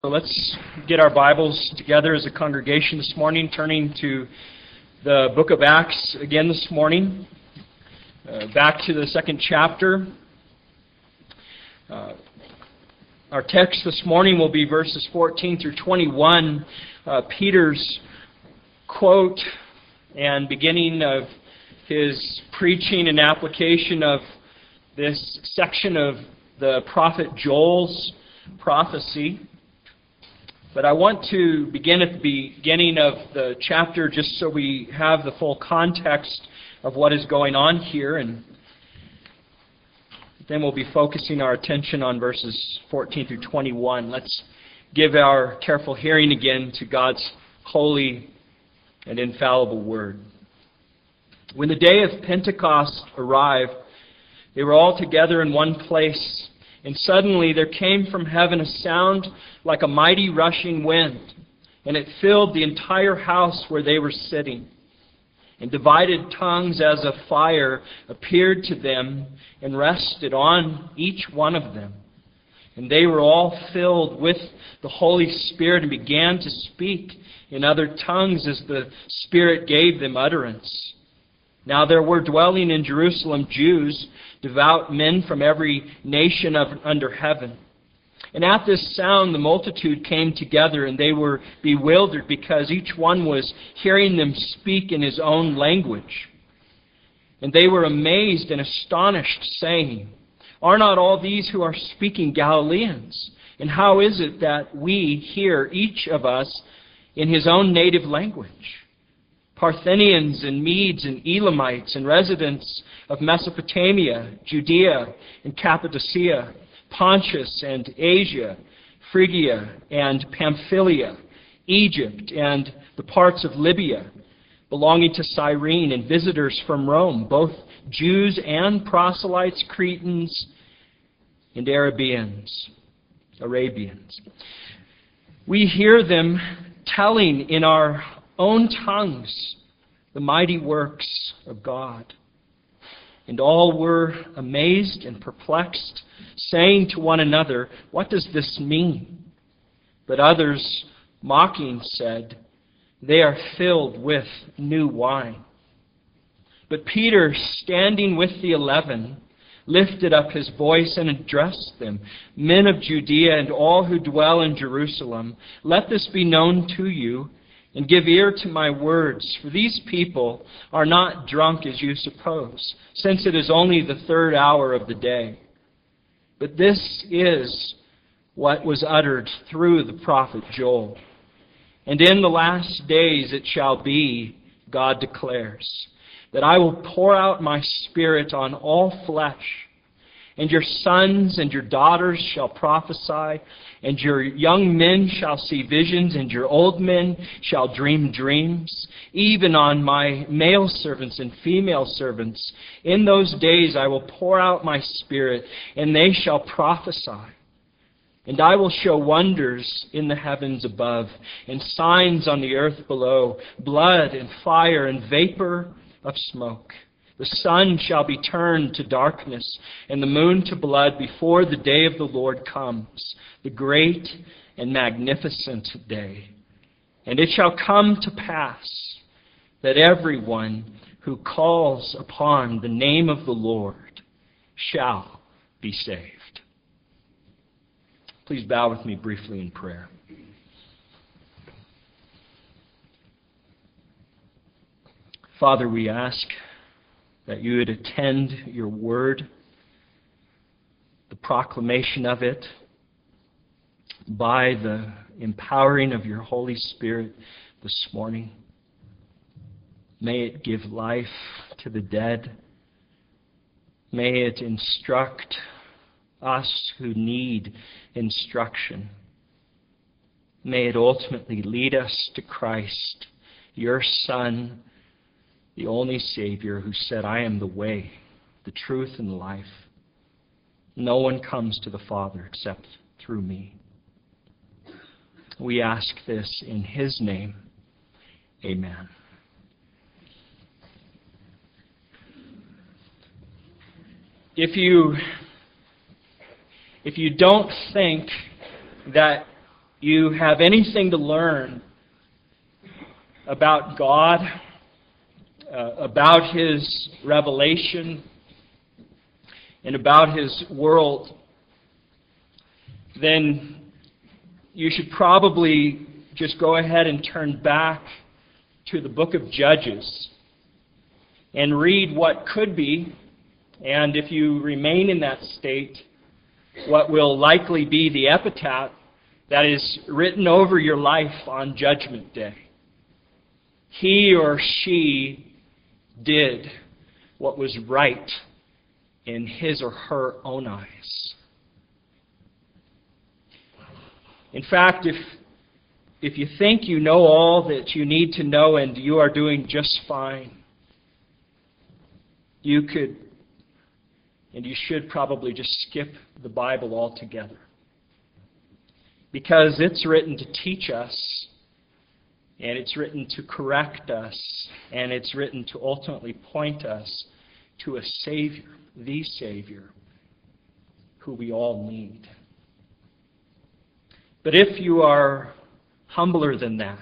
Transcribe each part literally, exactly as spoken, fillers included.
So let's get our Bibles together as a congregation this morning, turning to the book of Acts again this morning. Uh, back to the second chapter. Uh, our text this morning will be verses fourteen through twenty-one. Uh, Peter's quote and beginning of his preaching and application of this section of the prophet Joel's prophecy. But I want to begin at the beginning of the chapter just so we have the full context of what is going on here, and then we'll be focusing our attention on verses fourteen through twenty-one. Let's give our careful hearing again to God's holy and infallible word. When the day of Pentecost arrived, they were all together in one place. And suddenly there came from heaven a sound like a mighty rushing wind, and it filled the entire house where they were sitting. And divided tongues as of fire appeared to them and rested on each one of them. And they were all filled with the Holy Spirit and began to speak in other tongues as the Spirit gave them utterance. Now there were dwelling in Jerusalem Jews, devout men from every nation of, under heaven. And at this sound the multitude came together, and they were bewildered because each one was hearing them speak in his own language. And they were amazed and astonished, saying, "Are not all these who are speaking Galileans? And how is it that we hear each of us in his own native language? Parthians and Medes and Elamites and residents of Mesopotamia, Judea and Cappadocia, Pontus and Asia, Phrygia and Pamphylia, Egypt and the parts of Libya belonging to Cyrene, and visitors from Rome, both Jews and proselytes, Cretans and Arabians, Arabians. We hear them telling in our own tongues the mighty works of God." And all were amazed and perplexed, saying to one another, "What does this mean?" But others, mocking, said, "They are filled with new wine." But Peter, standing with the eleven, lifted up his voice and addressed them, "Men of Judea and all who dwell in Jerusalem, let this be known to you, and give ear to my words, for these people are not drunk as you suppose, since it is only the third hour of the day. But this is what was uttered through the prophet Joel. And in the last days it shall be, God declares, that I will pour out my Spirit on all flesh, and your sons and your daughters shall prophesy, and your young men shall see visions, and your old men shall dream dreams, even on my male servants and female servants. In those days I will pour out my Spirit, and they shall prophesy. And I will show wonders in the heavens above, and signs on the earth below, blood and fire and vapor of smoke. The sun shall be turned to darkness, and the moon to blood before the day of the Lord comes, the great and magnificent day. And it shall come to pass that everyone who calls upon the name of the Lord shall be saved." Please bow with me briefly in prayer. Father, we ask that you would attend your word, the proclamation of it, by the empowering of your Holy Spirit this morning. May it give life to the dead. May it instruct us who need instruction. May it ultimately lead us to Christ, your Son, the only Savior, who said, "I am the way, the truth, and the life. No one comes to the Father except through me." We ask this in His name. Amen. If you, if you don't think that you have anything to learn about God, uh, about His revelation, and about His world, then you should probably just go ahead and turn back to the book of Judges and read what could be, and if you remain in that state, what will likely be the epitaph that is written over your life on Judgment Day. He or she did what was right in his or her own eyes. In fact, if if you think you know all that you need to know and you are doing just fine, you could and you should probably just skip the Bible altogether. Because it's written to teach us, and it's written to correct us, and it's written to ultimately point us to a Savior, the Savior, who we all need. But if you are humbler than that,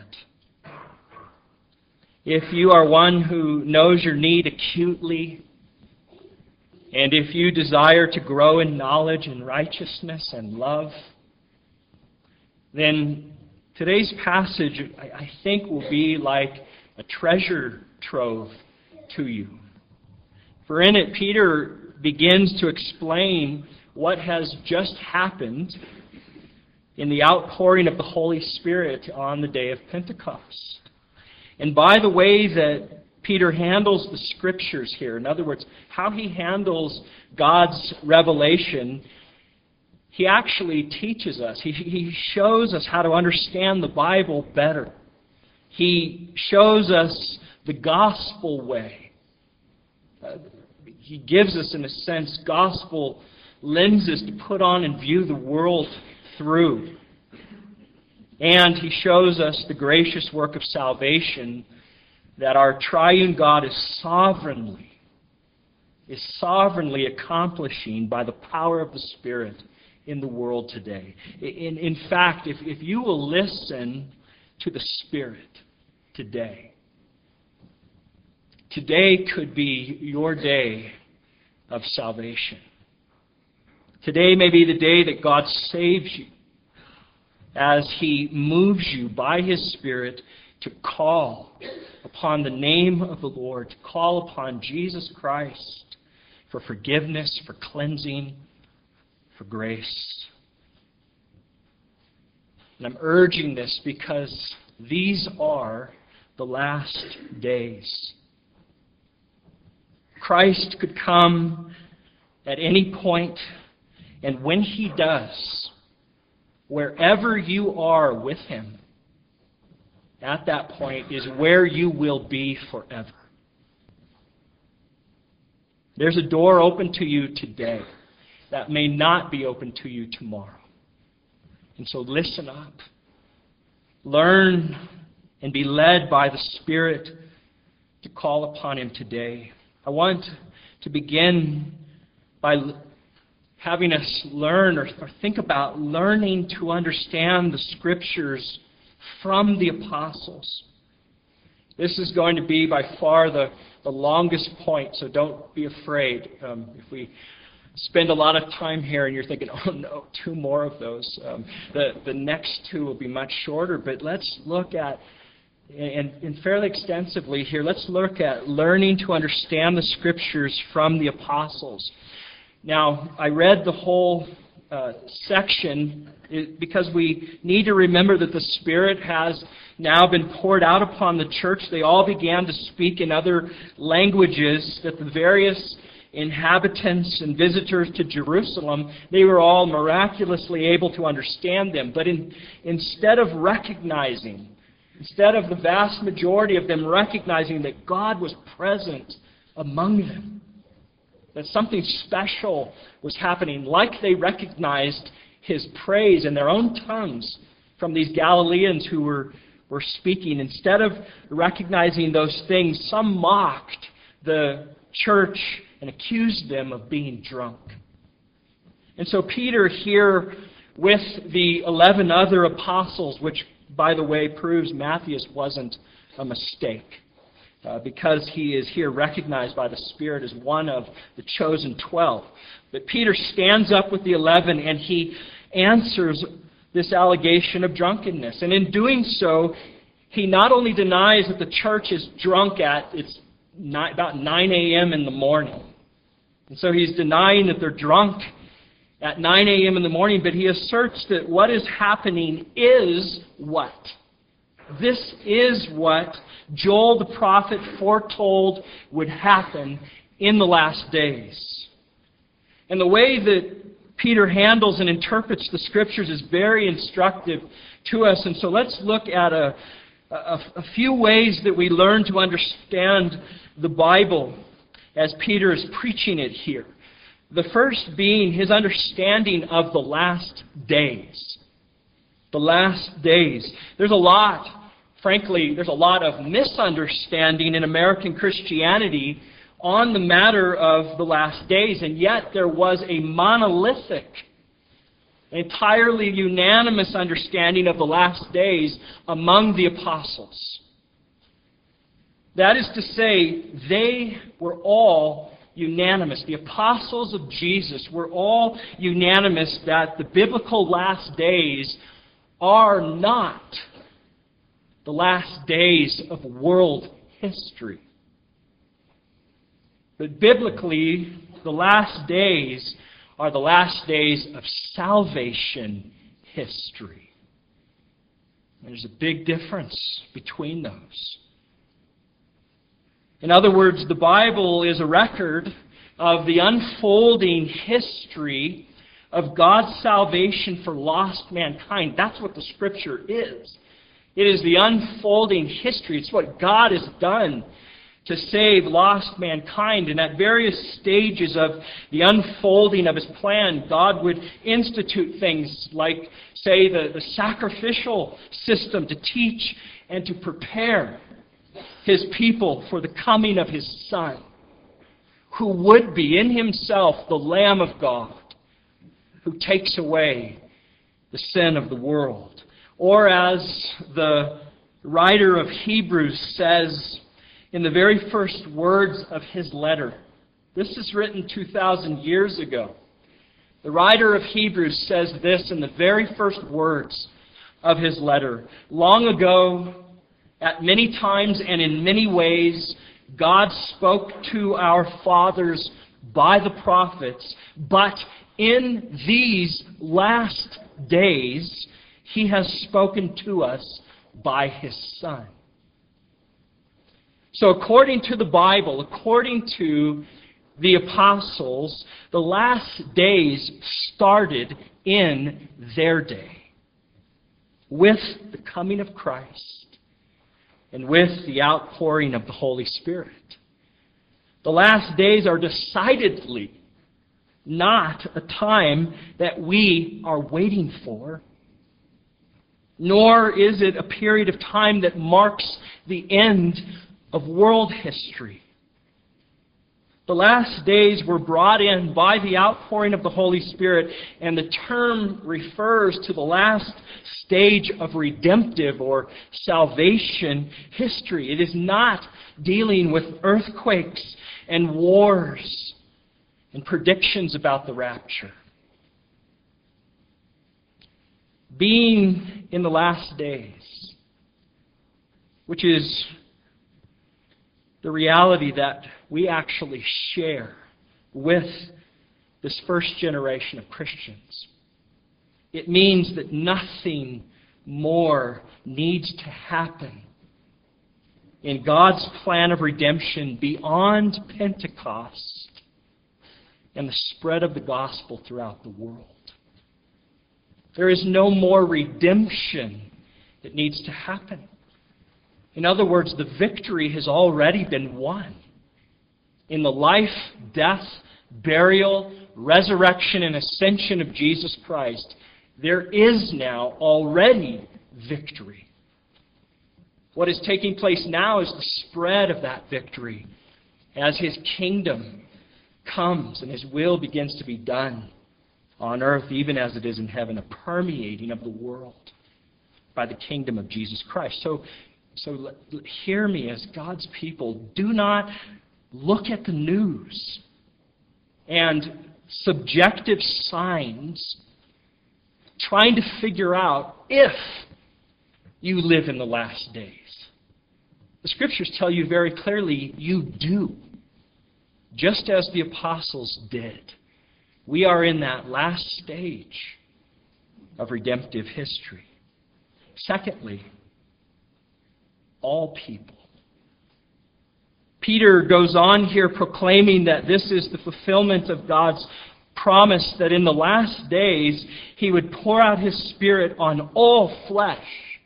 if you are one who knows your need acutely, and if you desire to grow in knowledge and righteousness and love, then today's passage, I think, will be like a treasure trove to you. For in it, Peter begins to explain what has just happened in the outpouring of the Holy Spirit on the day of Pentecost. And by the way that Peter handles the Scriptures here, in other words, how he handles God's revelation, he actually teaches us. He, he shows us how to understand the Bible better. He shows us the gospel way. Uh, he gives us, in a sense, gospel lenses to put on and view the world through. And he shows us the gracious work of salvation that our triune God is sovereignly, is sovereignly accomplishing by the power of the Spirit in the world today. In, in fact, if, if you will listen to the Spirit today, today could be your day of salvation. Today may be the day that God saves you as He moves you by His Spirit to call upon the name of the Lord, to call upon Jesus Christ for forgiveness, for cleansing, for grace. And I'm urging this because these are the last days. Christ could come at any point, and when He does, wherever you are with Him, at that point is where you will be forever. There's a door open to you today that may not be open to you tomorrow. And so listen up. Learn and be led by the Spirit to call upon Him today. I want to begin by having us learn or, or think about learning to understand the Scriptures from the apostles. This is going to be by far the, the longest point, so don't be afraid. Um, if we spend a lot of time here and you're thinking, oh no, two more of those, um, the, the next two will be much shorter, but let's look at, and, and fairly extensively here, let's look at learning to understand the Scriptures from the apostles. Now, I read the whole uh, section because we need to remember that the Spirit has now been poured out upon the church. They all began to speak in other languages that the various inhabitants and visitors to Jerusalem, they were all miraculously able to understand them. But in, instead of recognizing, instead of the vast majority of them recognizing that God was present among them, that something special was happening, like they recognized His praise in their own tongues from these Galileans who were, were speaking. Instead of recognizing those things, some mocked the church and accused them of being drunk. And so Peter here with the eleven other apostles, which, by the way, proves Matthias wasn't a mistake, uh, because he is here recognized by the Spirit as one of the chosen twelve. But Peter stands up with the eleven and he answers this allegation of drunkenness. And in doing so, he not only denies that the church is drunk at it's ni- about nine a.m. in the morning. And so he's denying that they're drunk at nine a.m. in the morning, but he asserts that what is happening is what? This is what Joel the prophet foretold would happen in the last days. And the way that Peter handles and interprets the Scriptures is very instructive to us. And so let's look at a, a, a few ways that we learn to understand the Bible as Peter is preaching it here. The first being his understanding of the last days. The last days. There's a lot, frankly, there's a lot of misunderstanding in American Christianity on the matter of the last days, and yet there was a monolithic, entirely unanimous understanding of the last days among the apostles. That is to say, they were all unanimous. The apostles of Jesus were all unanimous that the biblical last days are not the last days of world history. But biblically, the last days are the last days of salvation history. There's a big difference between those. In other words, the Bible is a record of the unfolding history of God's salvation for lost mankind. That's what the Scripture is. It is the unfolding history. It's what God has done to save lost mankind. And at various stages of the unfolding of His plan, God would institute things like, say, the, the sacrificial system to teach and to prepare His people for the coming of His Son, who would be in Himself the Lamb of God, who takes away the sin of the world. Or as the writer of Hebrews says in the very first words of his letter, this is written two thousand years ago. The writer of Hebrews says this in the very first words of his letter. Long ago, at many times and in many ways, God spoke to our fathers by the prophets, but in these last days, He has spoken to us by His Son. So according to the Bible, according to the apostles, the last days started in their day with the coming of Christ and with the outpouring of the Holy Spirit. The last days are decidedly not a time that we are waiting for, nor is it a period of time that marks the end of world history. The last days were brought in by the outpouring of the Holy Spirit, and the term refers to the last stage of redemptive or salvation history. It is not dealing with earthquakes and wars and predictions about the rapture. Being in the last days, which is the reality that we actually share with this first generation of Christians. It means that nothing more needs to happen in God's plan of redemption beyond Pentecost and the spread of the gospel throughout the world. There is no more redemption that needs to happen. In other words, the victory has already been won. In the life, death, burial, resurrection, and ascension of Jesus Christ, there is now already victory. What is taking place now is the spread of that victory as His kingdom comes and His will begins to be done on earth even as it is in heaven, a permeating of the world by the kingdom of Jesus Christ. So, so hear me as God's people. Do not look at the news and subjective signs trying to figure out if you live in the last days. The Scriptures tell you very clearly you do, just as the apostles did. We are in that last stage of redemptive history. Secondly, all people. Peter goes on here proclaiming that this is the fulfillment of God's promise that in the last days He would pour out His Spirit on all flesh,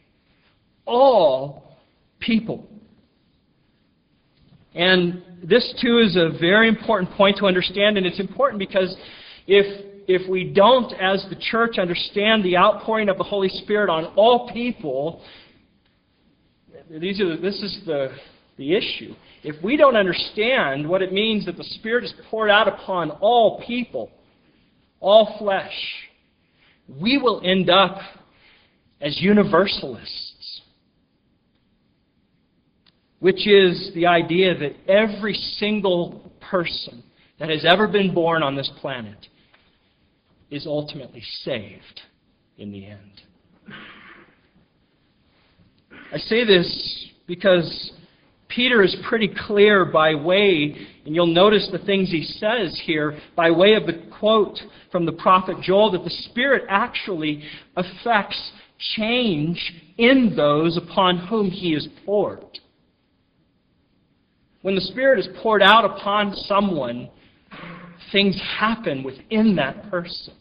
all people. And this too is a very important point to understand, and it's important because if if we don't, as the church, understand the outpouring of the Holy Spirit on all people, these are this is the the issue. If we don't understand what it means that the Spirit is poured out upon all people, all flesh, we will end up as universalists, which is the idea that every single person that has ever been born on this planet is ultimately saved in the end. I say this because Peter is pretty clear by way, and you'll notice the things he says here, by way of the quote from the prophet Joel, that the Spirit actually affects change in those upon whom He is poured. When the Spirit is poured out upon someone, things happen within that person.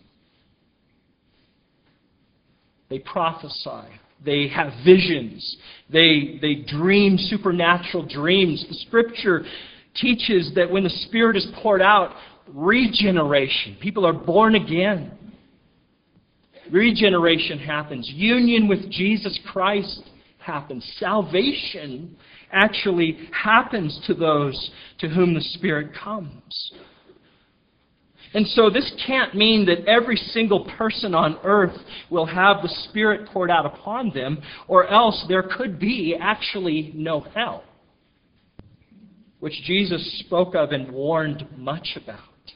They prophesy. They have visions. They, they dream supernatural dreams. The Scripture teaches that when the Spirit is poured out, regeneration. People are born again. Regeneration happens. Union with Jesus Christ happens. Salvation actually happens to those to whom the Spirit comes. And so this can't mean that every single person on earth will have the Spirit poured out upon them, or else there could be actually no hell, which Jesus spoke of and warned much about.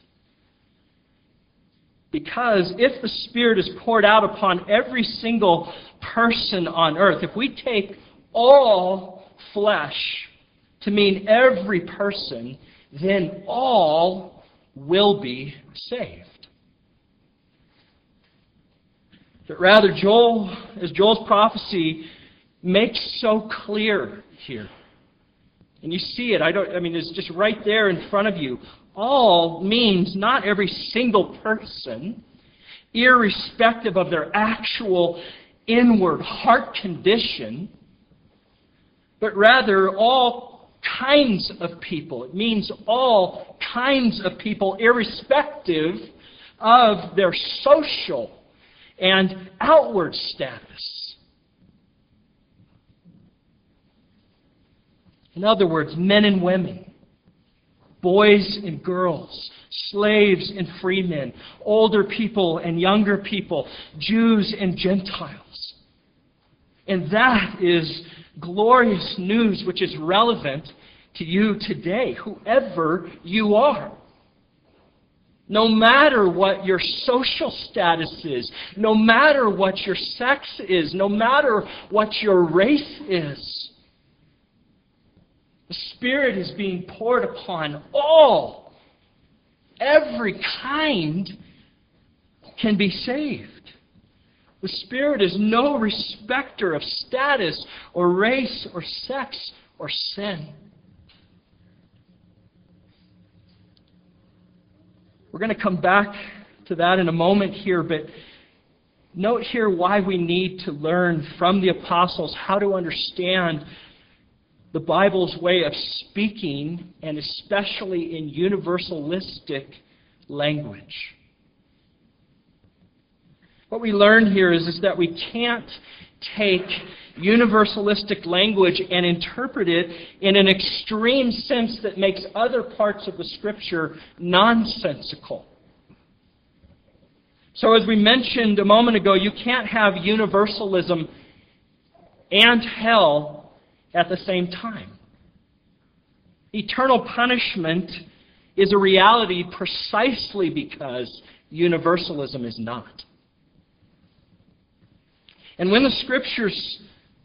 Because if the Spirit is poured out upon every single person on earth, if we take all flesh to mean every person, then all will be saved. But rather, Joel, as Joel's prophecy makes so clear here, and you see it, I don't I mean it's just right there in front of you. All means not every single person, irrespective of their actual inward heart condition, but rather all kinds of people. It means all kinds of people, irrespective of their social and outward status. In other words, men and women, boys and girls, slaves and free men, older people and younger people, Jews and Gentiles. And that is glorious news which is relevant to you today, whoever you are. No matter what your social status is, no matter what your sex is, no matter what your race is, the Spirit is being poured upon all. Every kind can be saved. The Spirit is no respecter of status or race or sex or sin. We're going to come back to that in a moment here, but note here why we need to learn from the apostles how to understand the Bible's way of speaking, and especially in universalistic language. What we learn here is, is that we can't take universalistic language and interpret it in an extreme sense that makes other parts of the Scripture nonsensical. So as we mentioned a moment ago, you can't have universalism and hell at the same time. Eternal punishment is a reality precisely because universalism is not. And when the Scriptures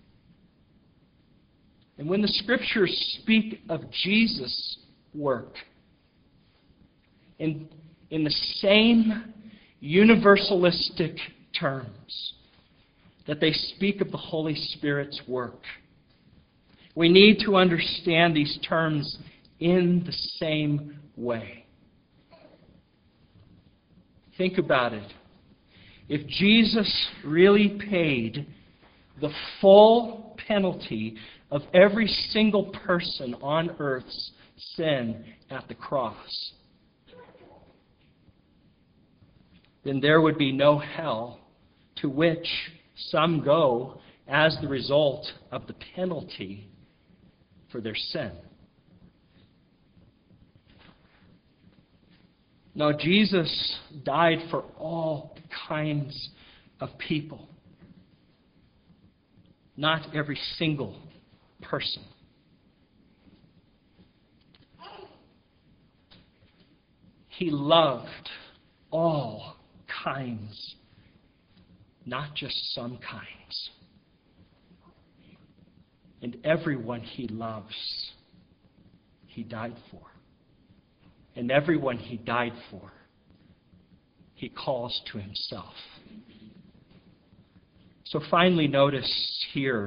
and when the Scriptures speak of Jesus' work in, in the same universalistic terms that they speak of the Holy Spirit's work, we need to understand these terms in the same way. Think about it. If Jesus really paid the full penalty of every single person on earth's sin at the cross, then there would be no hell to which some go as the result of the penalty for their sin. Now, Jesus died for all kinds of people, not every single person. He loved all kinds, not just some kinds. And everyone He loves, He died for. And everyone He died for, He calls to Himself. So finally, notice here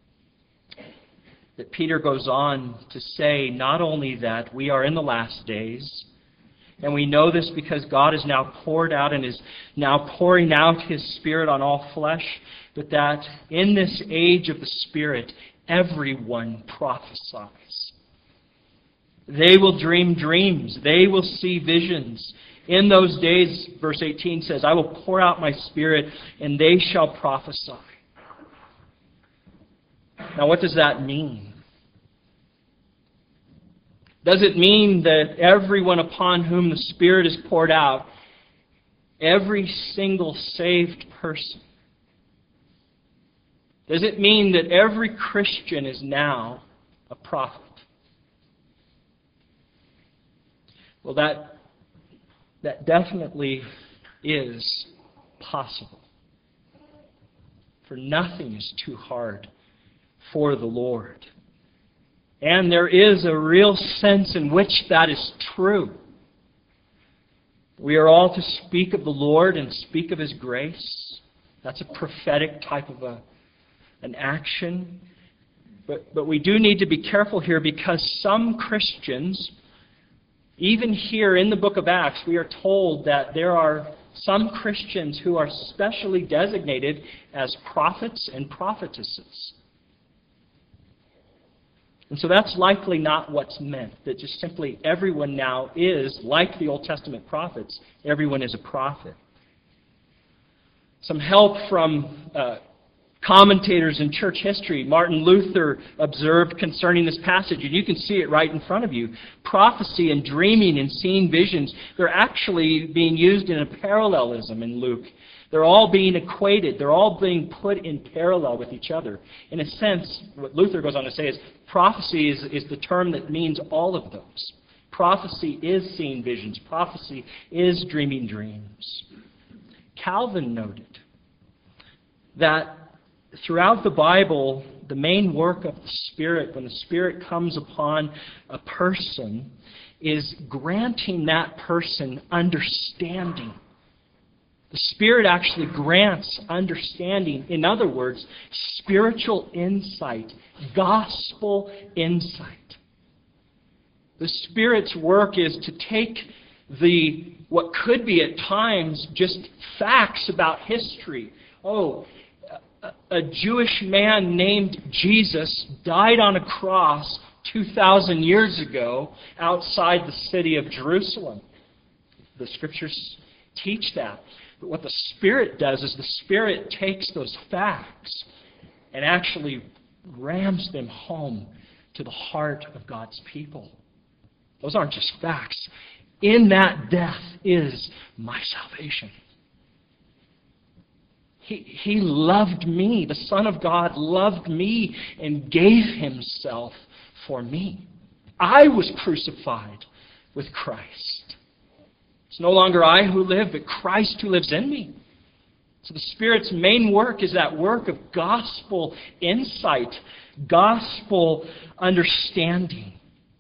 that Peter goes on to say not only that we are in the last days, and we know this because God is now poured out and is now pouring out His Spirit on all flesh, but that in this age of the Spirit, everyone prophesies. They will dream dreams. They will see visions. In those days, verse eighteen says, I will pour out my Spirit, and they shall prophesy. Now, what does that mean? Does it mean that everyone upon whom the Spirit is poured out, every single saved person, does it mean that every Christian is now a prophet? Well, that, that definitely is possible. For nothing is too hard for the Lord. And there is a real sense in which that is true. We are all to speak of the Lord and speak of His grace. That's a prophetic type of a, an action. But, but we do need to be careful here because some Christians, even here in the book of Acts, we are told that there are some Christians who are specially designated as prophets and prophetesses. And so that's likely not what's meant, that just simply everyone now is, like the Old Testament prophets, everyone is a prophet. Some help from uh, commentators in church history. Martin Luther observed concerning this passage, and you can see it right in front of you. Prophecy and dreaming and seeing visions, they're actually being used in a parallelism in Luke. They're all being equated. They're all being put in parallel with each other. In a sense, what Luther goes on to say is prophecy is, is the term that means all of those. Prophecy is seeing visions. Prophecy is dreaming dreams. Calvin noted that throughout the Bible, the main work of the Spirit, when the Spirit comes upon a person, is granting that person understanding. The Spirit actually grants understanding. In other words, spiritual insight, gospel insight. The Spirit's work is to take the what could be at times just facts about history. Oh, a, a Jewish man named Jesus died on a cross two thousand years ago outside the city of Jerusalem. The Scriptures teach that. But what the Spirit does is the Spirit takes those facts and actually rams them home to the heart of God's people. Those aren't just facts. In that death is my salvation. He, he loved me. The Son of God loved me and gave himself for me. I was crucified with Christ. It's no longer I who live, but Christ who lives in me. So the Spirit's main work is that work of gospel insight, gospel understanding.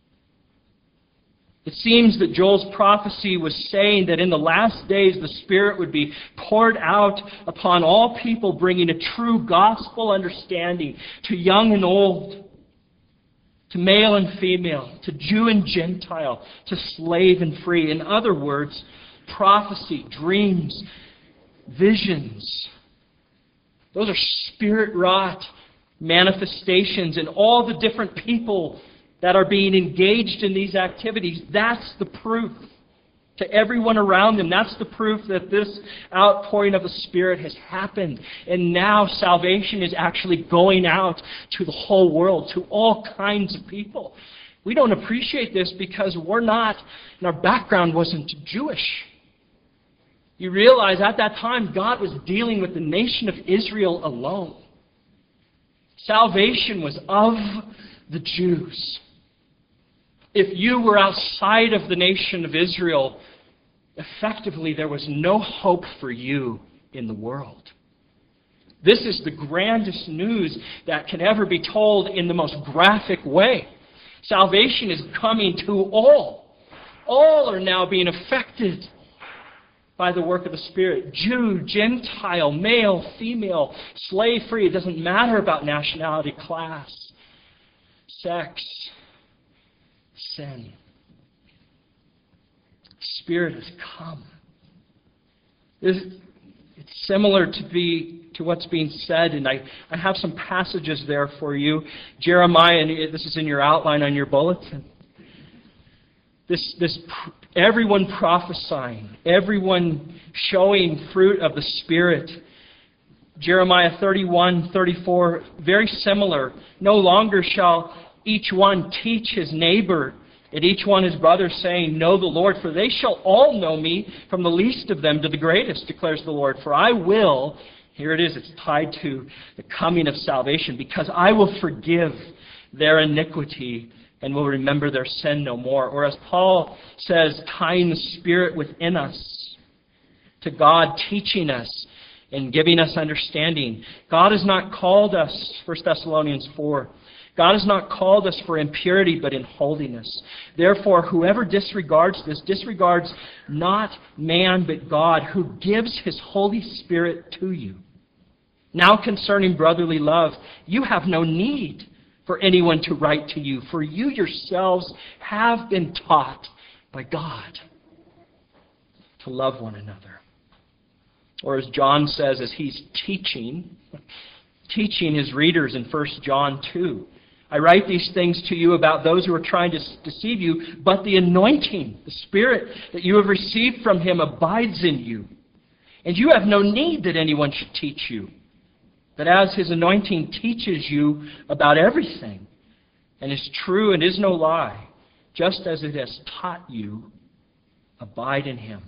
It seems that Joel's prophecy was saying that in the last days the Spirit would be poured out upon all people, bringing a true gospel understanding to young and old, to male and female, to Jew and Gentile, to slave and free. In other words, prophecy, dreams, visions, those are Spirit-wrought manifestations, and all the different people that are being engaged in these activities, that's the proof to everyone around them. That's the proof that this outpouring of the Spirit has happened. And now salvation is actually going out to the whole world, to all kinds of people. We don't appreciate this because we're not, and our background wasn't Jewish. You realize at that time God was dealing with the nation of Israel alone. Salvation was of the Jews. If you were outside of the nation of Israel, effectively there was no hope for you in the world. This is the grandest news that can ever be told in the most graphic way. Salvation is coming to all. All are now being affected by the work of the Spirit. Jew, Gentile, male, female, slave free. It doesn't matter about nationality, class, sex, sin. The Spirit has come. It's similar to be to what's being said, and I, I have some passages there for you. Jeremiah, and this is in your outline on your bulletin. This, this, everyone prophesying, everyone showing fruit of the Spirit. Jeremiah thirty-one, thirty-four, very similar. No longer shall each one teach his neighbor, and each one his brother, saying, Know the Lord, for they shall all know me, from the least of them to the greatest, declares the Lord. For I will, here it is, it's tied to the coming of salvation, because I will forgive their iniquity and will remember their sin no more. Or as Paul says, tying the Spirit within us to God, teaching us and giving us understanding. God has not called us, First Thessalonians four, God has not called us for impurity, but in holiness. Therefore, whoever disregards this, disregards not man, but God, who gives His Holy Spirit to you. Now concerning brotherly love, you have no need for anyone to write to you, for you yourselves have been taught by God to love one another. Or as John says, as he's teaching, teaching his readers in First John two, I write these things to you about those who are trying to deceive you, but the anointing, the Spirit that you have received from Him abides in you. And you have no need that anyone should teach you. But as His anointing teaches you about everything, and is true and is no lie, just as it has taught you, abide in Him.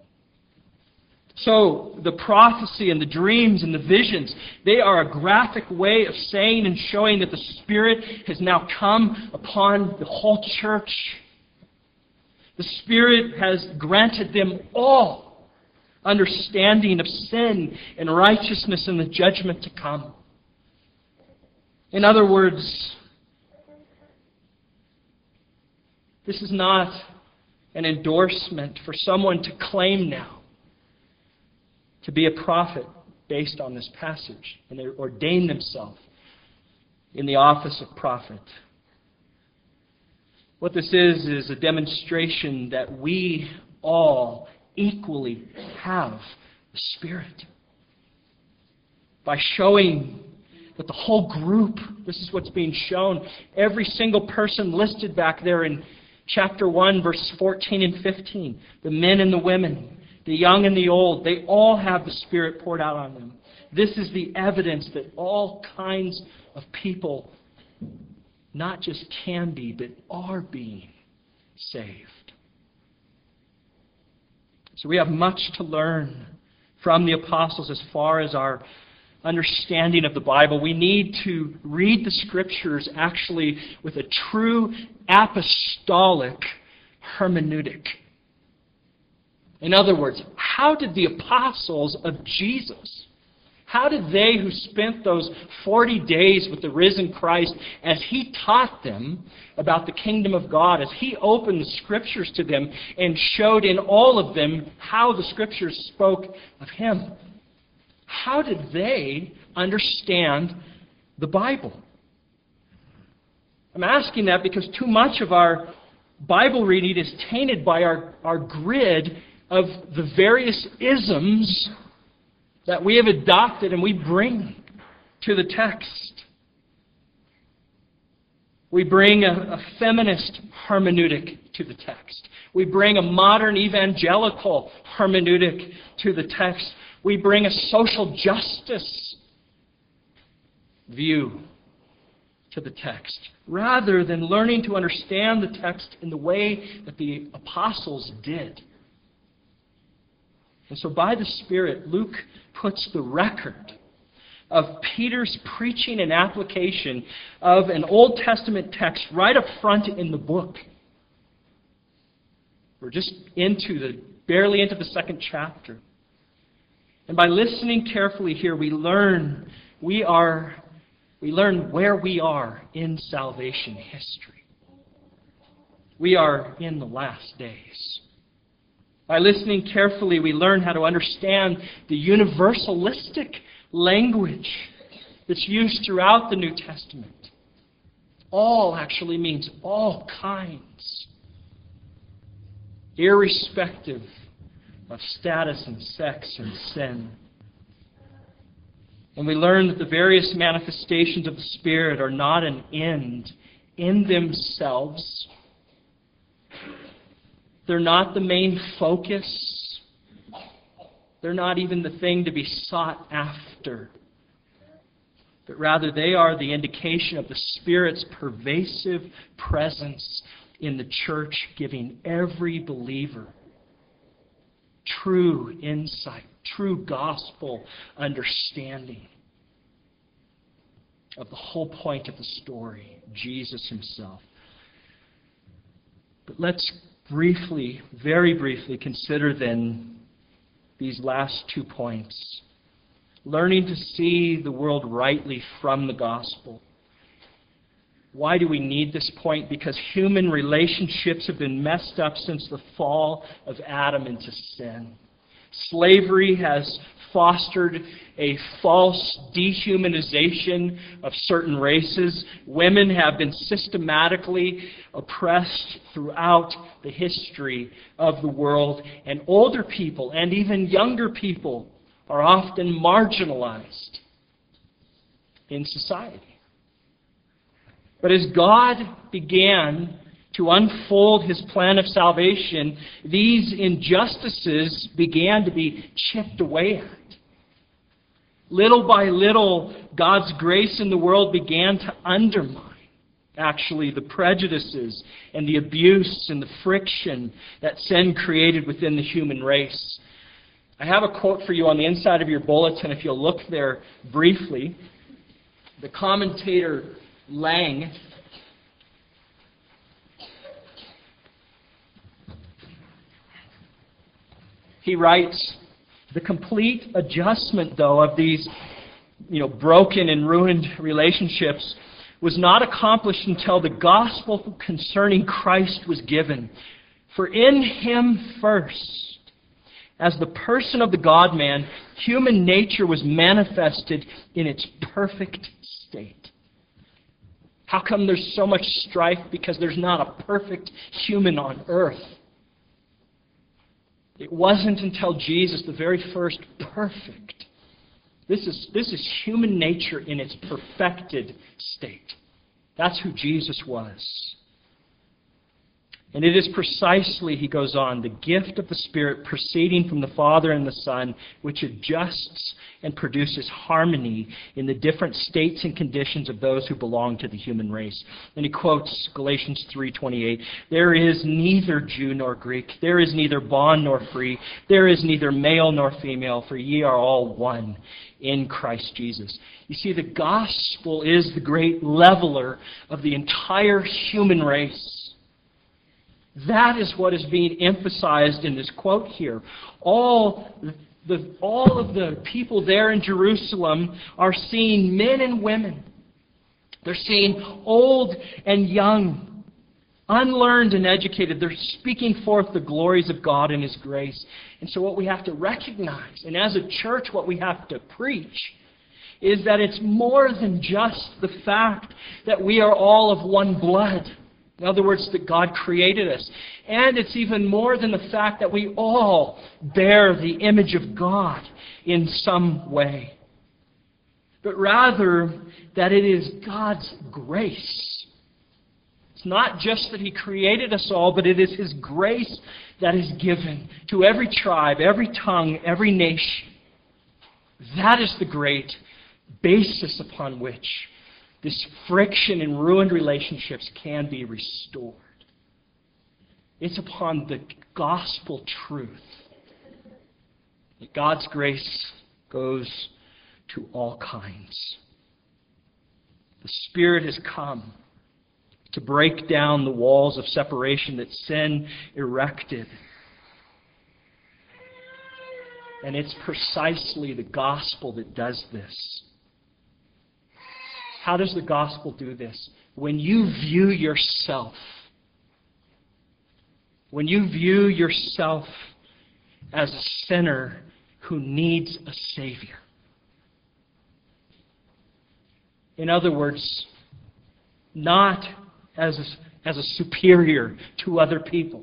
So the prophecy and the dreams and the visions, they are a graphic way of saying and showing that the Spirit has now come upon the whole church. The Spirit has granted them all understanding of sin and righteousness and the judgment to come. In other words, this is not an endorsement for someone to claim now to be a prophet based on this passage, and they ordain themselves in the office of prophet. What this is, is a demonstration that we all equally have the Spirit. By showing that the whole group, this is what's being shown, every single person listed back there in chapter one, verses fourteen and fifteen, the men and the women, the young and the old, they all have the Spirit poured out on them. This is the evidence that all kinds of people not just can be, but are being saved. So we have much to learn from the apostles as far as our understanding of the Bible. We need to read the Scriptures actually with a true apostolic hermeneutic. In other words, how did the apostles of Jesus, how did they who spent those forty days with the risen Christ as He taught them about the kingdom of God, as He opened the Scriptures to them and showed in all of them how the Scriptures spoke of Him, how did they understand the Bible? I'm asking that because too much of our Bible reading is tainted by our, our grid of the various isms that we have adopted and we bring to the text. We bring a, a feminist hermeneutic to the text. We bring a modern evangelical hermeneutic to the text. We bring a social justice view to the text, rather than learning to understand the text in the way that the apostles did. And so by the Spirit, Luke puts the record of Peter's preaching and application of an Old Testament text right up front in the book. We're just into the, barely into the second chapter. And by listening carefully here, we learn we are we learn where we are in salvation history. We are in the last days. By listening carefully, we learn how to understand the universalistic language that's used throughout the New Testament. All actually means all kinds, irrespective of status and sex and sin. And we learn that the various manifestations of the Spirit are not an end in themselves. They're not the main focus. They're not even the thing to be sought after. But rather they are the indication of the Spirit's pervasive presence in the church, giving every believer true insight, true gospel understanding of the whole point of the story, Jesus Himself. But let's briefly, very briefly, consider then these last two points. Learning to see the world rightly from the gospel. Why do we need this point? Because human relationships have been messed up since the fall of Adam into sin. Slavery has fostered a false dehumanization of certain races. Women have been systematically oppressed throughout the history of the world. And older people and even younger people are often marginalized in society. But as God began to unfold His plan of salvation, these injustices began to be chipped away at. Little by little, God's grace in the world began to undermine, actually, the prejudices and the abuse and the friction that sin created within the human race. I have a quote for you on the inside of your bulletin, if you'll look there briefly. The commentator Lang he writes, the complete adjustment, though, of these you know, broken and ruined relationships was not accomplished until the gospel concerning Christ was given. For in Him first, as the person of the God-man, human nature was manifested in its perfect state. How come there's so much strife? Because there's not a perfect human on earth. It wasn't until Jesus, the very first perfect. This is, this is human nature in its perfected state. That's who Jesus was. And it is precisely, he goes on, the gift of the Spirit proceeding from the Father and the Son, which adjusts and produces harmony in the different states and conditions of those who belong to the human race. And he quotes Galatians three twenty-eight, "There is neither Jew nor Greek, there is neither bond nor free, there is neither male nor female, for ye are all one in Christ Jesus." You see, the gospel is the great leveler of the entire human race. That is what is being emphasized in this quote here. All the, all of the people there in Jerusalem are seeing men and women. They're seeing old and young, unlearned and educated. They're speaking forth the glories of God and His grace. And so what we have to recognize, and as a church what we have to preach, is that it's more than just the fact that we are all of one blood. In other words, that God created us. And it's even more than the fact that we all bear the image of God in some way. But rather, that it is God's grace. It's not just that He created us all, but it is His grace that is given to every tribe, every tongue, every nation. That is the great basis upon which this friction and ruined relationships can be restored. It's upon the gospel truth that God's grace goes to all kinds. The Spirit has come to break down the walls of separation that sin erected. And it's precisely the gospel that does this. How does the gospel do this? When you view yourself, when you view yourself as a sinner who needs a Savior. In other words, not as a, as a superior to other people,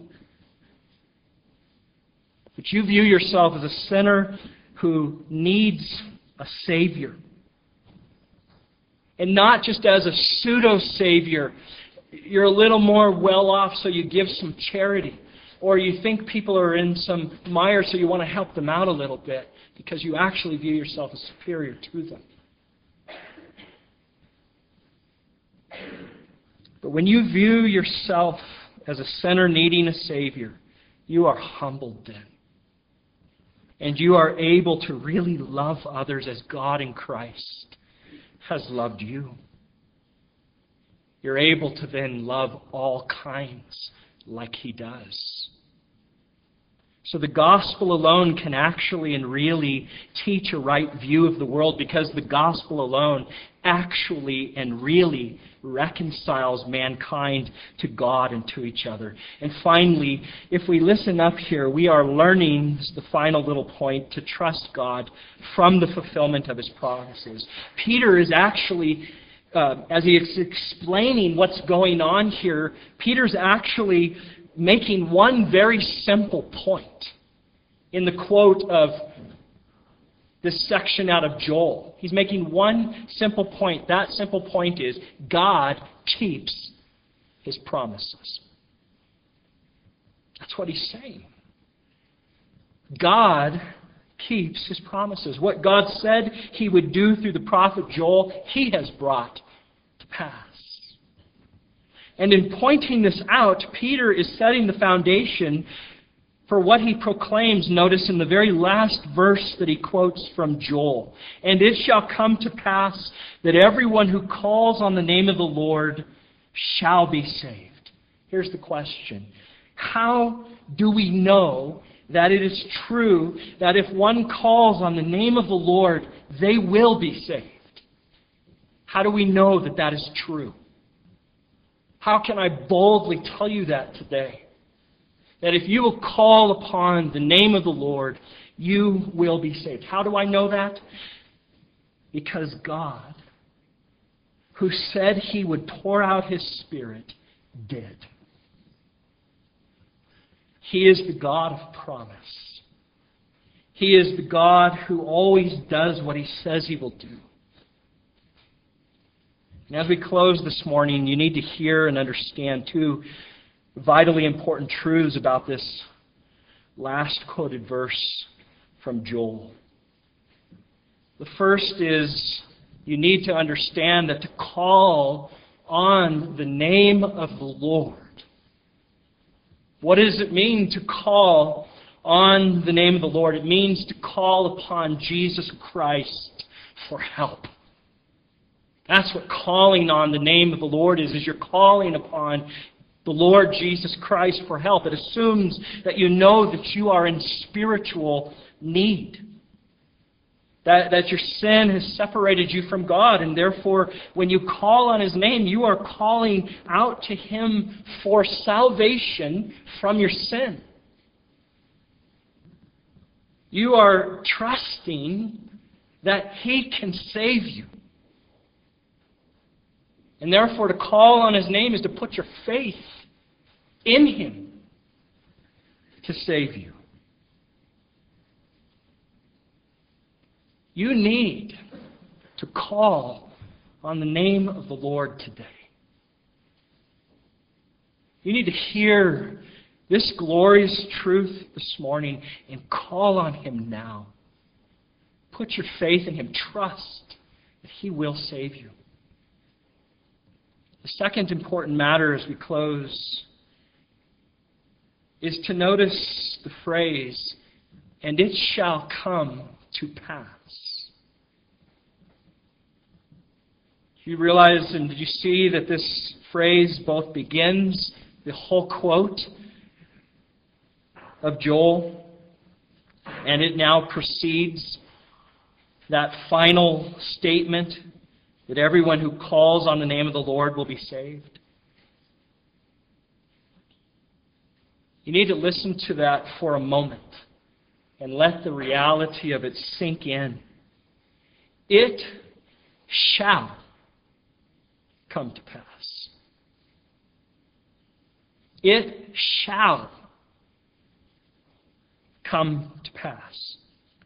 but you view yourself as a sinner who needs a Savior. And not just as a pseudo-savior. You're a little more well-off, so you give some charity. Or you think people are in some mire, so you want to help them out a little bit because you actually view yourself as superior to them. But when you view yourself as a sinner needing a Savior, you are humbled then. And you are able to really love others as God in Christ has loved you. You're able to then love all kinds like He does. So the gospel alone can actually and really teach a right view of the world, because the gospel alone actually and really reconciles mankind to God and to each other. And finally, if we listen up here, we are learning, this is the final little point, to trust God from the fulfillment of His promises. Peter is actually, uh, as he is explaining what's going on here, Peter's actually making one very simple point in the quote of this section out of Joel. He's making one simple point. That simple point is God keeps His promises. That's what he's saying. God keeps His promises. What God said He would do through the prophet Joel, He has brought to pass. And in pointing this out, Peter is setting the foundation for what he proclaims, notice in the very last verse that he quotes from Joel. And it shall come to pass that everyone who calls on the name of the Lord shall be saved. Here's the question. How do we know that it is true that if one calls on the name of the Lord, they will be saved? How do we know that that is true? How can I boldly tell you that today? That if you will call upon the name of the Lord, you will be saved. How do I know that? Because God, who said He would pour out His Spirit, did. He is the God of promise. He is the God who always does what He says He will do. And as we close this morning, you need to hear and understand, too, vitally important truths about this last quoted verse from Joel. The first is you need to understand that to call on the name of the Lord. What does it mean to call on the name of the Lord? It means to call upon Jesus Christ for help. That's what calling on the name of the Lord is, is you're calling upon the Lord Jesus Christ for help. It assumes that you know that you are in spiritual need. That, that your sin has separated you from God, and therefore when you call on His name, you are calling out to Him for salvation from your sin. You are trusting that He can save you. And therefore to call on His name is to put your faith in Him to save you. You need to call on the name of the Lord today. You need to hear this glorious truth this morning and call on Him now. Put your faith in Him. Trust that He will save you. The second important matter as we close is to notice the phrase, "and it shall come to pass." You realize and did you see that this phrase both begins the whole quote of Joel, and it now precedes that final statement that everyone who calls on the name of the Lord will be saved? You need to listen to that for a moment and let the reality of it sink in. It shall come to pass. It shall come to pass.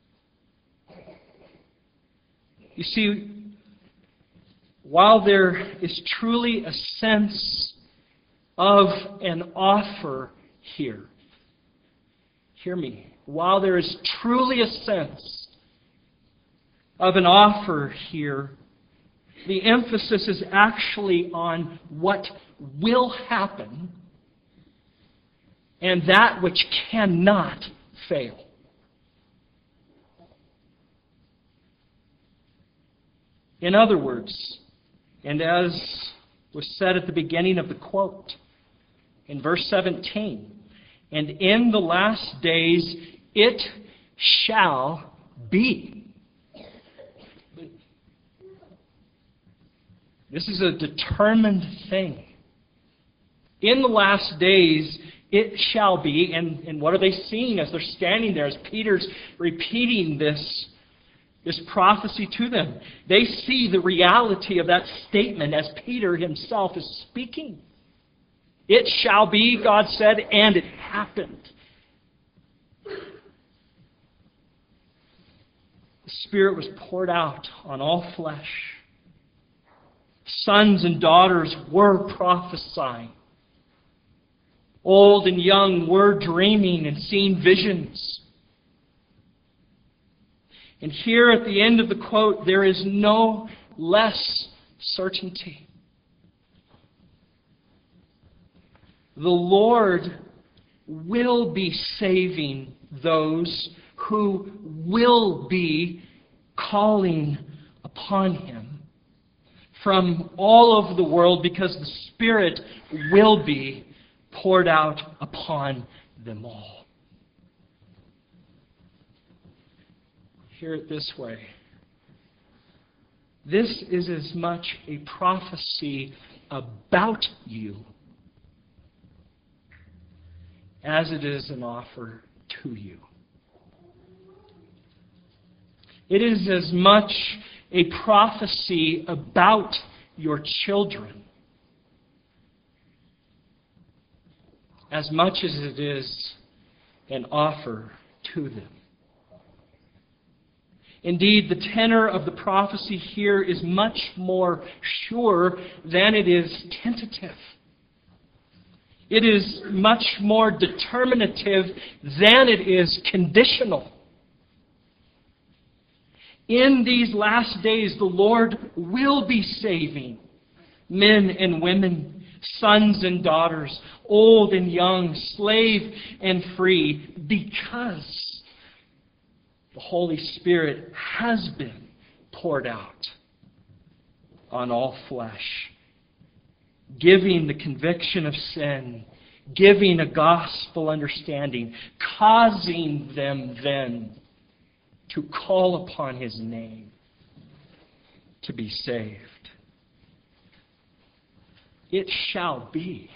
You see, while there is truly a sense of an offer here, hear me, while there is truly a sense of an offer here, the emphasis is actually on what will happen and that which cannot fail. In other words, and as was said at the beginning of the quote, in verse seventeen, "And in the last days it shall be." This is a determined thing. In the last days it shall be, and, and what are they seeing as they're standing there, as Peter's repeating this, this prophecy to them? They see the reality of that statement as Peter himself is speaking. It shall be, God said, and it happened. The Spirit was poured out on all flesh. Sons and daughters were prophesying. Old and young were dreaming and seeing visions. And here at the end of the quote, there is no less certainty. The Lord will be saving those who will be calling upon Him from all over the world, because the Spirit will be poured out upon them all. Hear it this way. This is as much a prophecy about you as it is an offer to you. It is as much a prophecy about your children as much as it is an offer to them. Indeed, the tenor of the prophecy here is much more sure than it is tentative. It is much more determinative than it is conditional. In these last days, the Lord will be saving men and women, sons and daughters, old and young, slave and free, because the Holy Spirit has been poured out on all flesh, giving the conviction of sin, giving a gospel understanding, causing them then to call upon His name to be saved. It shall be.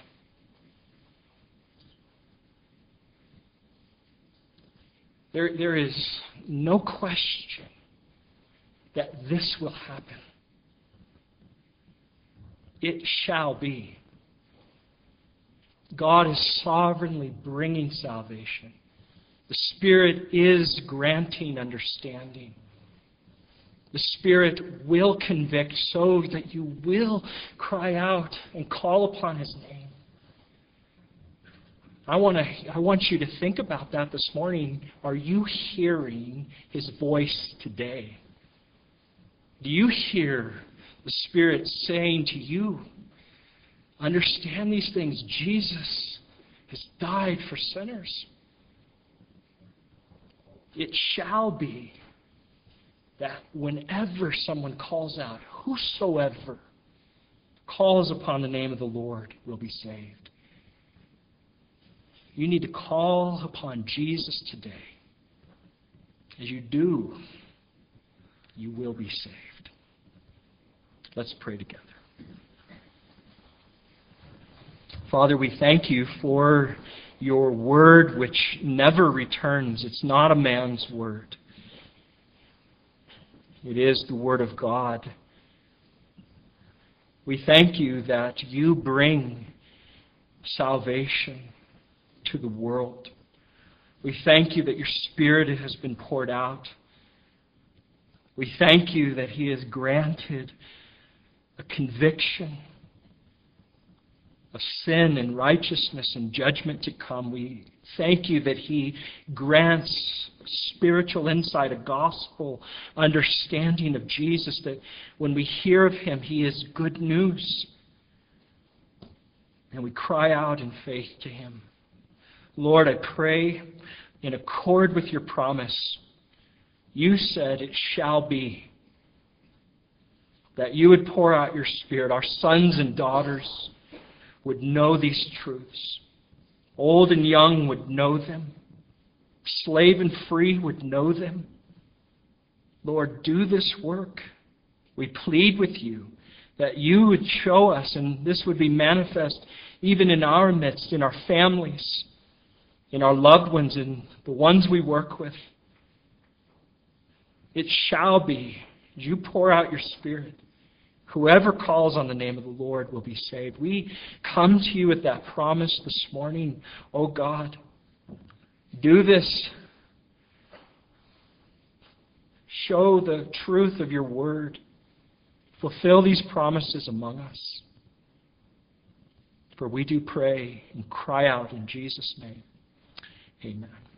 There, there is no question that this will happen. It shall be. God is sovereignly bringing salvation. The Spirit is granting understanding. The Spirit will convict so that you will cry out and call upon His name. I want to, I want you to think about that this morning. Are you hearing His voice today? Do you hear the Spirit saying to you, understand these things. Jesus has died for sinners. It shall be that whenever someone calls out, whosoever calls upon the name of the Lord will be saved. You need to call upon Jesus today. As you do, you will be saved. Let's pray together. Father, we thank You for Your word which never returns. It's not a man's word. It is the Word of God. We thank You that You bring salvation to the world. We thank You that Your Spirit has been poured out. We thank You that He has granted a conviction of sin and righteousness and judgment to come. We thank You that He grants spiritual insight, a gospel understanding of Jesus, that when we hear of Him, He is good news. And we cry out in faith to Him. Lord, I pray in accord with Your promise. You said it shall be that You would pour out Your Spirit. Our sons and daughters would know these truths. Old and young would know them. Slave and free would know them. Lord, do this work. We plead with You that You would show us, and this would be manifest even in our midst, in our families, in our loved ones, in the ones we work with. It shall be. You pour out Your Spirit. Whoever calls on the name of the Lord will be saved. We come to You with that promise this morning. Oh God, do this. Show the truth of Your word. Fulfill these promises among us. For we do pray and cry out in Jesus' name. Amen.